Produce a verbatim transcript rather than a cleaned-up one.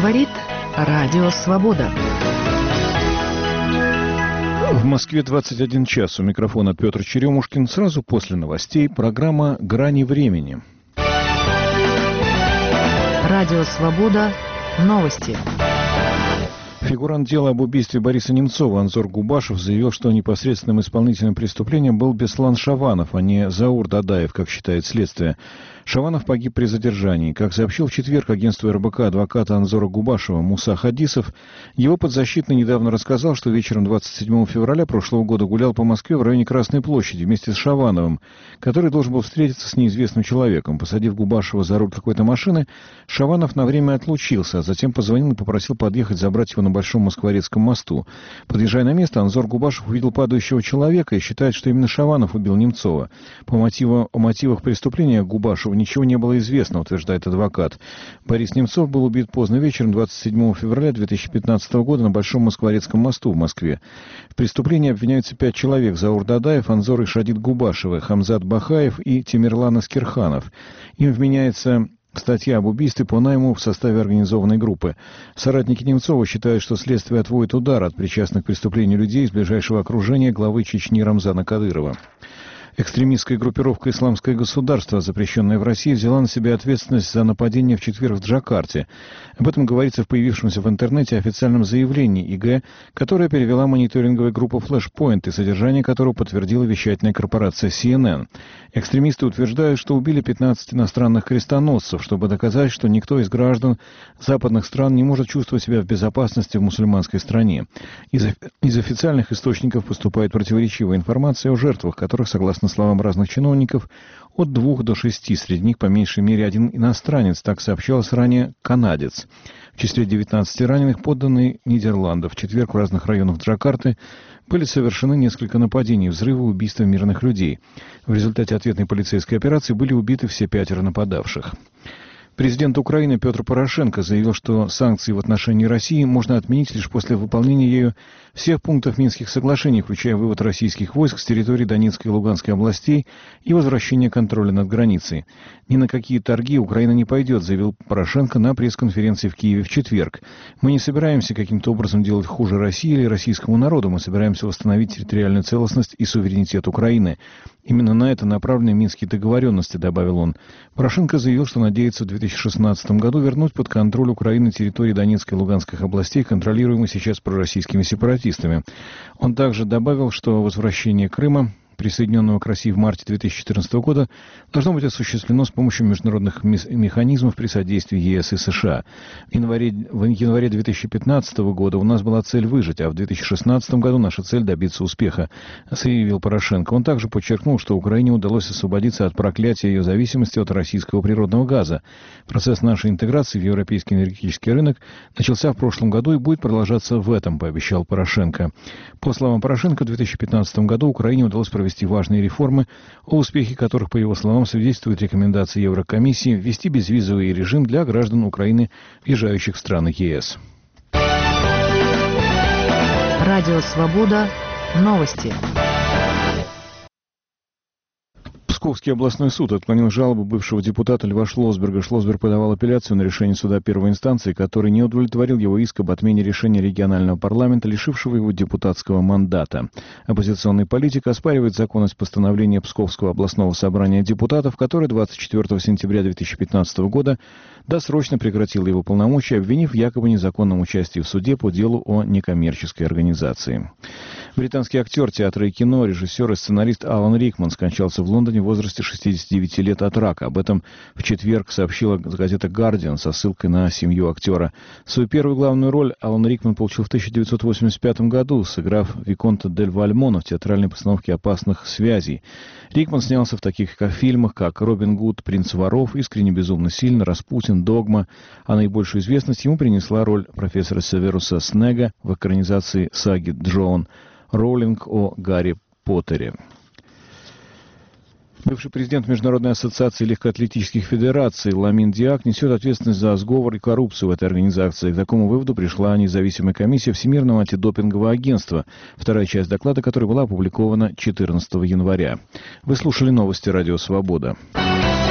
Говорит Радио Свобода. В Москве двадцать один час. У микрофона Петр Черемушкин. Сразу после новостей программа «Грани времени». Радио Свобода. Новости. Фигурант дела об убийстве Бориса Немцова Анзор Губашев заявил, что непосредственным исполнителем преступления был Беслан Шаванов, а не Заур Дадаев, как считает следствие. Шаванов погиб при задержании. Как сообщил в четверг агентству эр бэ ка адвоката Анзора Губашева Муса Хадисов, его подзащитный недавно рассказал, что вечером двадцать седьмого февраля прошлого года гулял по Москве в районе Красной площади вместе с Шавановым, который должен был встретиться с неизвестным человеком. Посадив Губашева за руль какой-то машины, Шаванов на время отлучился, а затем позвонил и попросил подъехать забрать его на Большом Москворецком мосту. Подъезжая на место, Анзор Губашев увидел падающего человека и считает, что именно Шаванов убил Немцова. По мотиву, о мотивах преступления Губашеву ничего не было известно, утверждает адвокат. Борис Немцов был убит поздно вечером двадцать седьмого февраля две тысячи пятнадцатого года на Большом Москворецком мосту в Москве. В преступлении обвиняются пять человек: Заур Дадаев, Анзор Ишадит Губашева, Хамзат Бахаев и Тимирлан Аскерханов. Им вменяется статья об убийстве по найму в составе организованной группы. Соратники Немцова считают, что следствие отводит удар от причастных к преступлению людей из ближайшего окружения главы Чечни Рамзана Кадырова. Экстремистская группировка «Исламское государство», запрещенная в России, взяла на себя ответственность за нападение в четверг в Джакарте. Об этом говорится в появившемся в интернете официальном заявлении и гэ, которое перевела мониторинговая группа Flashpoint, и содержание которого подтвердила вещательная корпорация си эн эн. Экстремисты утверждают, что убили пятнадцать иностранных крестоносцев, чтобы доказать, что никто из граждан западных стран не может чувствовать себя в безопасности в мусульманской стране. Из, из официальных источников поступает противоречивая информация о жертвах, которых, согласно словам разных чиновников, от двух до шести, среди них по меньшей мере один иностранец, так сообщалось ранее канадец. В числе девятнадцати раненых подданные Нидерландов. В четверг в разных районах Джакарты были совершены несколько нападений, взрывы, убийства мирных людей. В результате ответной полицейской операции были убиты все пятеро нападавших. Президент Украины Петр Порошенко заявил, что санкции в отношении России можно отменить лишь после выполнения ею всех пунктов Минских соглашений, включая вывод российских войск с территории Донецкой и Луганской областей и возвращение контроля над границей. Ни на какие торги Украина не пойдет, заявил Порошенко на пресс-конференции в Киеве в четверг. Мы не собираемся каким-то образом делать хуже России или российскому народу, мы собираемся восстановить территориальную целостность и суверенитет Украины. Именно на это направлены минские договоренности, добавил он. Порошенко заявил, что надеется в две тысячи шестнадцатом году вернуть под контроль Украины территории Донецкой и Луганской областей, контролируемые сейчас пророссийскими сепаратистами. Он также добавил, что возвращение Крыма, присоединенного к России в марте две тысячи четырнадцатого года, должно быть осуществлено с помощью международных механизмов при содействии е эс и США. В январе, в январе две тысячи пятнадцатого года у нас была цель выжить, а в две тысячи шестнадцатом году наша цель добиться успеха, заявил Порошенко. Он также подчеркнул, что Украине удалось освободиться от проклятия ее зависимости от российского природного газа. Процесс нашей интеграции в европейский энергетический рынок начался в прошлом году и будет продолжаться в этом, пообещал Порошенко. По словам Порошенко, в две тысячи пятнадцатом году Украине удалось провести важные реформы, о успехе которых, по его словам, свидетельствуют рекомендации Еврокомиссии ввести безвизовый режим для граждан Украины, въезжающих в страны е эс. Радио Свобода. Новости. Московский областной суд отклонил жалобу бывшего депутата Льва Шлосберга. Шлосберг подавал апелляцию на решение суда первой инстанции, который не удовлетворил его иск об отмене решения регионального парламента, лишившего его депутатского мандата. Оппозиционный политик оспаривает законность постановления Псковского областного собрания депутатов, которое двадцать четвёртого сентября две тысячи пятнадцатого года досрочно прекратило его полномочия, обвинив в якобы незаконном участии в суде по делу о некоммерческой организации. Британский актер театра и кино, режиссер и сценарист Алан Рикман скончался в Лондоне в возрасте шестидесяти девяти лет от рака. Об этом в четверг сообщила газета «Гардиан» со ссылкой на семью актера. Свою первую главную роль Алан Рикман получил в тысяча девятьсот восемьдесят пятом году, сыграв Виконта дель Вальмона в театральной постановке «Опасных связей». Рикман снялся в таких фильмах, как «Робин Гуд», «Принц воров», «Искренне безумно сильно», «Распутин», «Догма», а наибольшую известность ему принесла роль профессора Северуса Снега в экранизации саги Джоан Роулинг о Гарри Поттере. Бывший президент Международной ассоциации легкоатлетических федераций Ламин Диак несет ответственность за сговор и коррупцию в этой организации. К такому выводу пришла независимая комиссия Всемирного антидопингового агентства, вторая часть доклада которой была опубликована четырнадцатого января. Вы слушали новости Радио Свобода.